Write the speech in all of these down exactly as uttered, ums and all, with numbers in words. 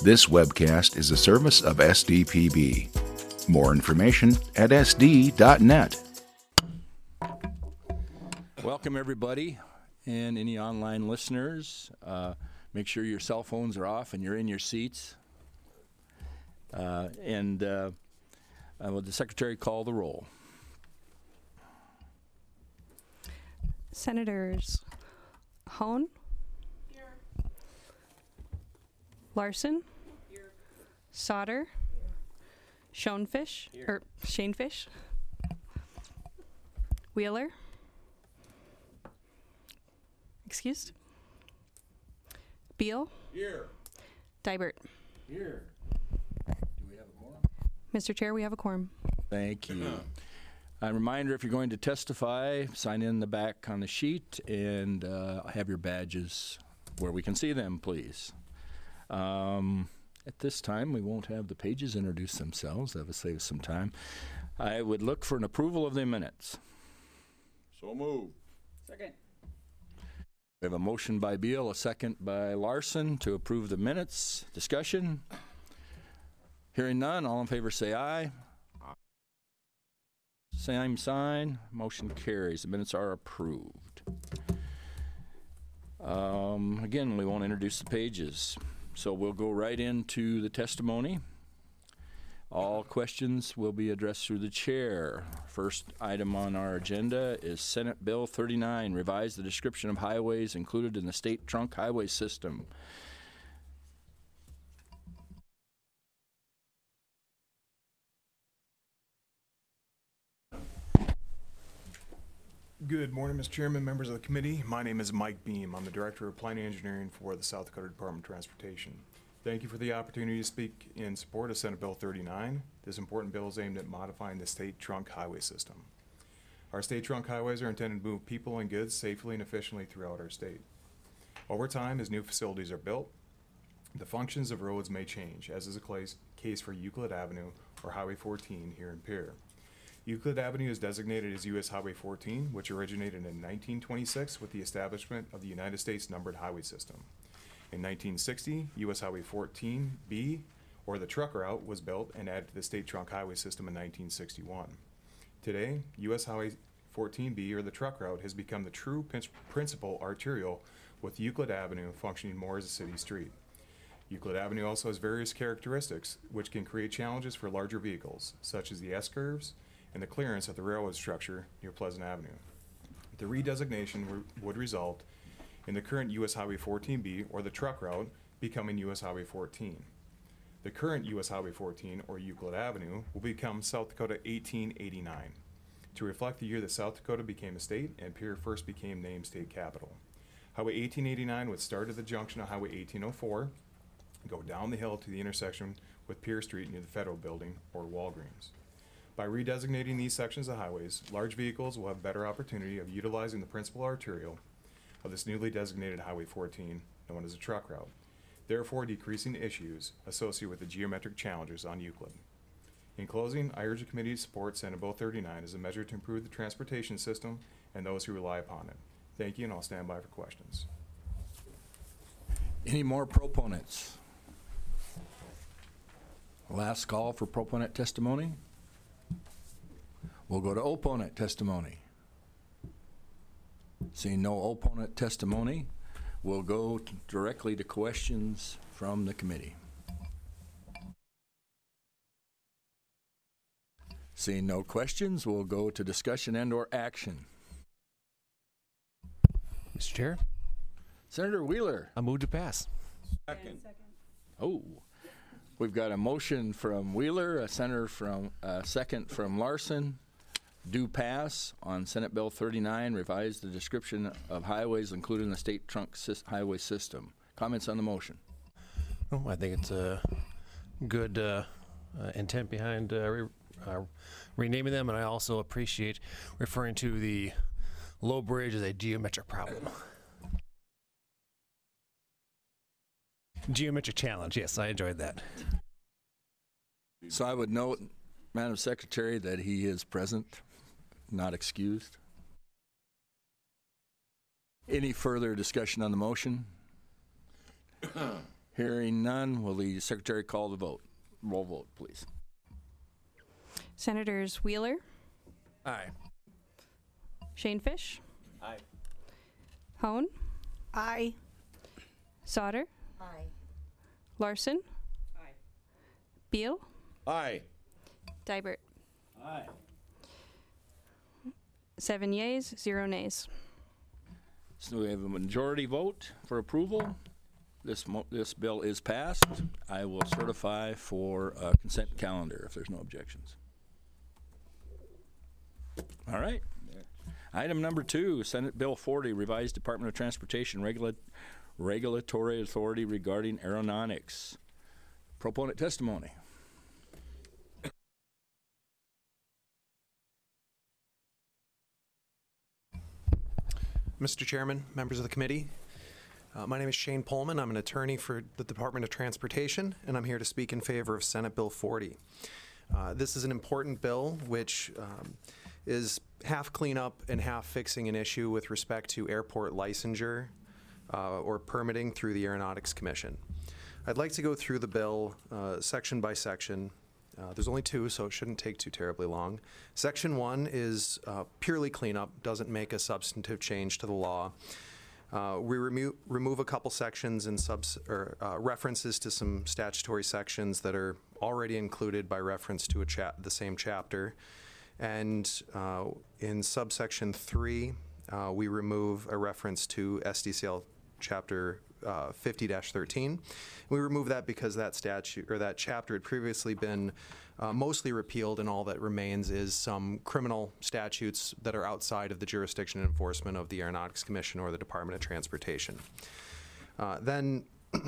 This webcast is a service of S D P B. More information at S D dot net. Welcome, everybody, and any online listeners. Uh, make sure your cell phones are off and you're in your seats. Uh, and uh, uh, will the secretary call the roll? Senators Hone? Here. Larson? Here. Sauter? Here. Schoenfish? Here. Or Shanefish? Wheeler? Excused? Beal? Here. Dibert? Here. Do we have a quorum? Mister Chair, we have a quorum. Thank you. A reminder, if you're going to testify, sign in the back on the sheet and uh, have your badges where we can see them, please. Um, at this time, we won't have the pages introduce themselves. That would save some time. I would look for an approval of the minutes. So moved. Second. We have a motion by Beal, a second by Larson to approve the minutes. Discussion? Hearing none, all in favor say aye. Same sign. Motion carries. The minutes are approved. Um, again, we won't introduce the pages, so we'll go right into the testimony. All questions will be addressed through the chair. First item on our agenda is Senate Bill thirty-nine, revise the description of highways included in the state trunk highway system. Good morning, Mister Chairman, members of the committee. My name is Mike Beam. I'm the Director of Planning and Engineering for the South Dakota Department of Transportation. Thank you for the opportunity to speak in support of Senate Bill thirty-nine. This important bill is aimed at modifying the state trunk highway system. Our state trunk highways are intended to move people and goods safely and efficiently throughout our state. Over time, as new facilities are built, the functions of roads may change, as is the case for Euclid Avenue or Highway fourteen here in Pierre. Euclid Avenue is designated as U S Highway fourteen, which originated in nineteen twenty-six with the establishment of the United States Numbered Highway System. In nineteen sixty, U S Highway fourteen B, or the truck route, was built and added to the state trunk highway system in nineteen sixty-one. Today, U S Highway fourteen B, or the truck route, has become the true principal arterial, with Euclid Avenue functioning more as a city street. Euclid Avenue also has various characteristics which can create challenges for larger vehicles, such as the S-curves and the clearance of the railroad structure near Pleasant Avenue. The redesignation re- would result in the current U S Highway fourteen B, or the truck route, becoming U S Highway fourteen. The current U S Highway fourteen, or Euclid Avenue, will become South Dakota eighteen eighty-nine, to reflect the year that South Dakota became a state and Pierre first became named state capital. Highway eighteen eighty-nine would start at the junction of Highway eighteen oh four, go down the hill to the intersection with Pierre Street near the Federal Building, or Walgreens. By redesignating these sections of highways, large vehicles will have better opportunity of utilizing the principal arterial of this newly designated Highway fourteen, known as a truck route, therefore decreasing issues associated with the geometric challenges on Euclid. In closing, I urge the committee to support Senate Bill thirty-nine as a measure to improve the transportation system and those who rely upon it. Thank you, and I'll stand by for questions. Any more proponents? Last call for proponent testimony. We'll go to opponent testimony. Seeing no opponent testimony, we'll go to directly to questions from the committee. Seeing no questions, we'll go to discussion and or action. Mister Chair, Senator Wheeler. I move to pass. Second. Oh, we've got a motion from Wheeler, a senator from a second from Larson. Do pass on Senate Bill thirty-nine, revise the description of highways included in the state trunk sy- highway system. Comments on the motion? Oh, I think it's a good uh, uh, intent behind uh, re- uh, renaming them, and I also appreciate referring to the low bridge as a geometric problem. Geometric challenge, yes, I enjoyed that. So I would note, Madam Secretary, that he is present, not excused. Any further discussion on the motion? Hearing none, will the secretary call the vote? Roll vote, please. Senators Wheeler, Aye. Shane Fish, Aye. Hone, Aye. Sauter, Aye. Larson, Aye. Beal, Aye. Dybert. Aye. Seven yeas, zero nays. So we have a majority vote for approval. This mo- this bill is passed. I will certify for a consent calendar if there's no objections. All right. Item number two, Senate Bill forty, Revised Department of Transportation Regula- Regulatory Authority regarding aeronautics. Proponent testimony. Mister Chairman, members of the committee, uh, my name is Shane Pullman. I'm an attorney for the Department of Transportation, and I'm here to speak in favor of Senate Bill forty. Uh, this is an important bill which um, is half cleanup and half fixing an issue with respect to airport licensure uh, or permitting through the Aeronautics Commission. I'd like to go through the bill uh, section by section. Uh, there's only two, so it shouldn't take too terribly long. Section one is uh, purely cleanup, doesn't make a substantive change to the law. Uh, we remo- remove a couple sections and subs- or, uh, references to some statutory sections that are already included by reference to a cha- the same chapter. And uh, in subsection three, uh, we remove a reference to S D C L chapter uh, fifty dash thirteen. We remove that because that statute or that chapter had previously been uh, mostly repealed, and all that remains is some criminal statutes that are outside of the jurisdiction and enforcement of the Aeronautics Commission or the Department of Transportation. Uh, then,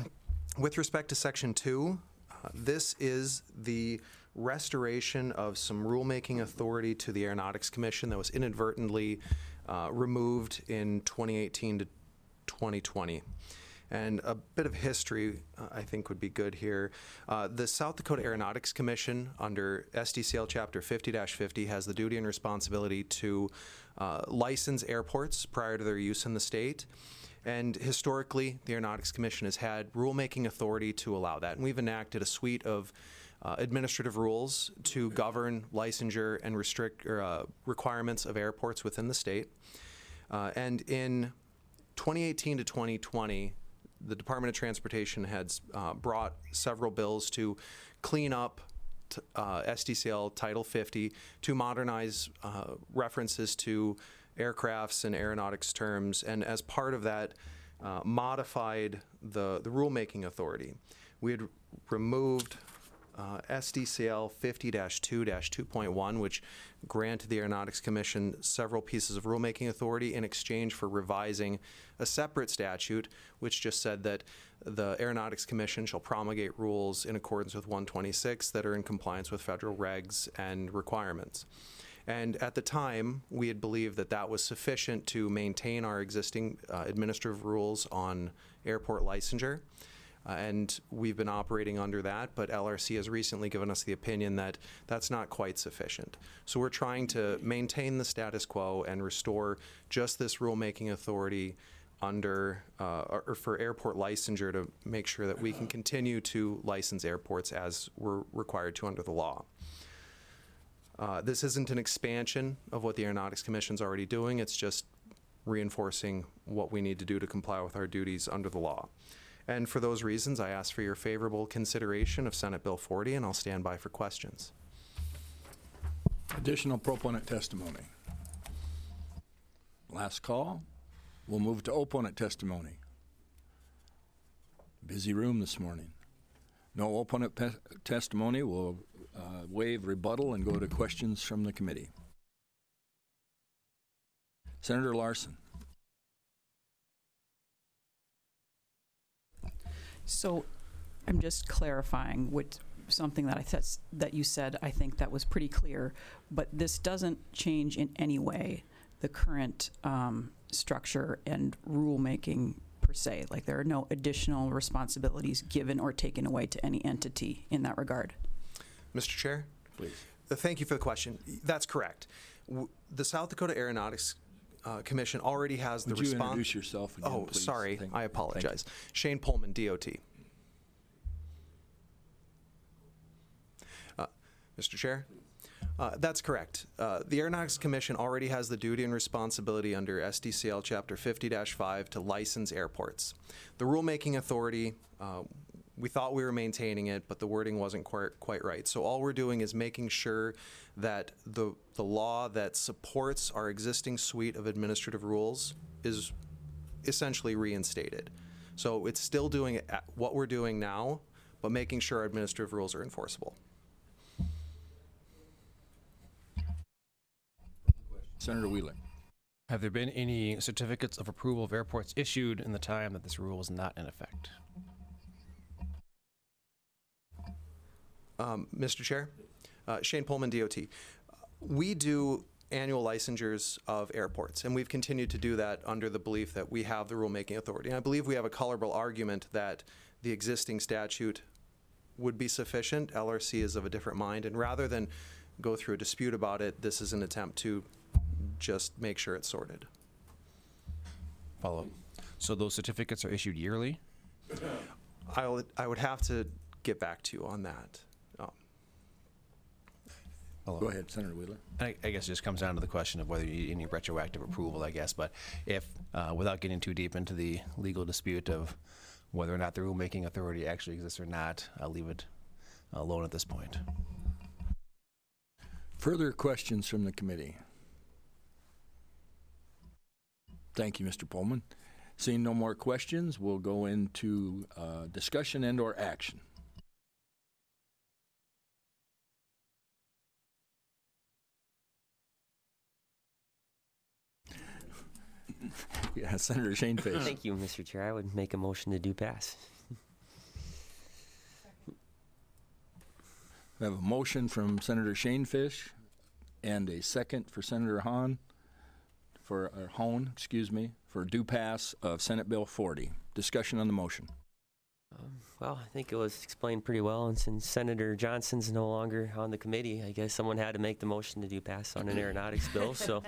with respect to section two, uh, this is the restoration of some rulemaking authority to the Aeronautics Commission that was inadvertently uh, removed in twenty eighteen to twenty twenty. And a bit of history, uh, I think, would be good here. Uh, the South Dakota Aeronautics Commission, under S D C L Chapter fifty dash fifty, has the duty and responsibility to uh, license airports prior to their use in the state. And historically, the Aeronautics Commission has had rulemaking authority to allow that. And we've enacted a suite of uh, administrative rules to govern licensure and restrict or, uh, requirements of airports within the state. Uh, and in twenty eighteen to twenty twenty, the Department of Transportation has uh, brought several bills to clean up t- uh, S D C L Title fifty, to modernize uh, references to aircrafts and aeronautics terms, and as part of that, uh, modified the, the rulemaking authority. We had removed uh, S D C L fifty dash two dash two point one, which granted the Aeronautics Commission several pieces of rulemaking authority in exchange for revising a separate statute, which just said that the Aeronautics Commission shall promulgate rules in accordance with one twenty-six that are in compliance with federal regs and requirements. And at the time, we had believed that that was sufficient to maintain our existing uh, administrative rules on airport licensure. Uh, and we've been operating under that, but L R C has recently given us the opinion that that's not quite sufficient. So we're trying to maintain the status quo and restore just this rulemaking authority under, uh, or, or for airport licensure, to make sure that we can continue to license airports as we're required to under the law. Uh, this isn't an expansion of what the Aeronautics Commission is already doing. It's just reinforcing what we need to do to comply with our duties under the law. And for those reasons, I ask for your favorable consideration of Senate Bill forty, and I'll stand by for questions. Additional proponent testimony. Last call. We'll move to opponent testimony. Busy room this morning. No opponent pe- testimony. We'll uh, waive rebuttal and go to questions from the committee. Senator Larson. So I'm just clarifying what something that I thought that you said. I think that was pretty clear, but this doesn't change in any way the current um, structure and rulemaking per se. Like, there are no additional responsibilities given or taken away to any entity in that regard. Mister Chair? Please. Uh, Thank you for the question. That's correct. W- the South Dakota Aeronautics uh, Commission already has the Would you response. introduce yourself again, Oh, please? sorry. Thank- I thank apologize. Shane Pullman, D O T. Mister Chair? Uh, that's correct. Uh, the Aeronautics Commission already has the duty and responsibility under S D C L Chapter fifty dash five to license airports. The rulemaking authority, uh, we thought we were maintaining it, but the wording wasn't quite, quite right. So all we're doing is making sure that the, the law that supports our existing suite of administrative rules is essentially reinstated. So it's still doing it at what we're doing now, but making sure our administrative rules are enforceable. Senator Wheeler. Have there been any certificates of approval of airports issued in the time that this rule is not in effect? Um, Mister Chair, uh, Shane Pullman, D O T. We do annual licensures of airports, and we've continued to do that under the belief that we have the rulemaking authority. And I believe we have a colorable argument that the existing statute would be sufficient. L R C is of a different mind, and rather than go through a dispute about it, this is an attempt to just make sure it's sorted. Follow up. So those certificates are issued yearly? I'll, I would have to get back to you on that. Um, Follow Go up. ahead, Senator Wheeler. I, I guess it just comes down to the question of whether you need any retroactive approval, I guess. But if, uh, without getting too deep into the legal dispute of whether or not the rulemaking authority actually exists or not, I'll leave it alone at this point. Further questions from the committee? Thank you, Mister Pullman. Seeing no more questions, we'll go into uh, discussion and or action. Yeah, Senator Shane Fish. Thank you, Mister Chair. I would make a motion to do pass. We have a motion from Senator Shane Fish and a second for Senator Hahn, for uh, Hone, excuse me, for due pass of Senate Bill forty. Discussion on the motion. Um, well, I think it was explained pretty well, and since Senator Johnson's no longer on the committee, I guess someone had to make the motion to do pass on an aeronautics bill, so.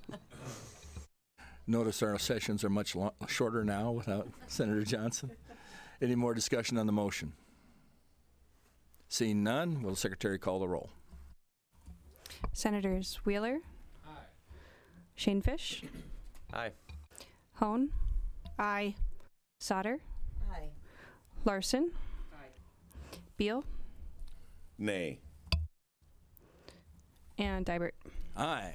Notice our sessions are much lo- shorter now without Senator Johnson. Any more discussion on the motion? Seeing none, will the Secretary call the roll? Senators Wheeler. Aye. Shane Fish. Aye. Hone. Aye. Sauter. Aye. Larson. Aye. Beal. Nay. And Dybert. Aye.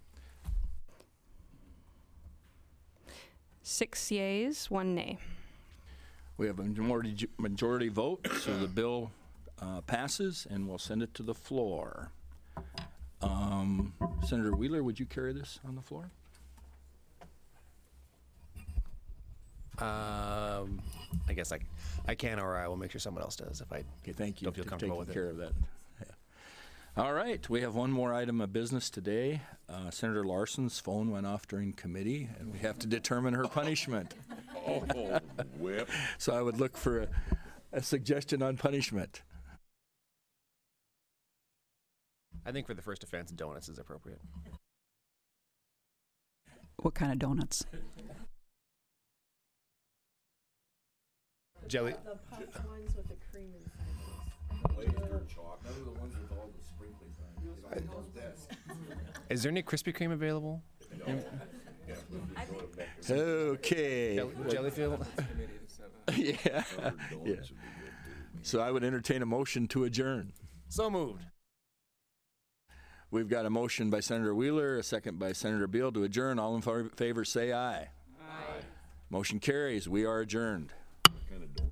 Six yeas, one nay. We have a majority, majority vote, so the bill uh, passes, and we'll send it to the floor. Um, Senator Wheeler, would you carry this on the floor? Um, I guess I, I can, or I will make sure someone else does if I Okay, thank you don't feel for comfortable taking with care it. of that. Yeah. All right, we have one more item of business today. Uh, Senator Larson's phone went off during committee, and we have to determine her punishment. Oh, whip. So I would look for a, a suggestion on punishment. I think for the first offense, donuts is appropriate. What kind of donuts? Jelly. The puffed ones with the cream inside. Laser chalk. Is there any Krispy Kreme available? Okay. Jelly, jelly filled? Yeah. Yeah. So I would entertain a motion to adjourn. So moved. We've got a motion by Senator Wheeler, a second by Senator Beal to adjourn. All in favor say aye. Aye. Motion carries. We are adjourned.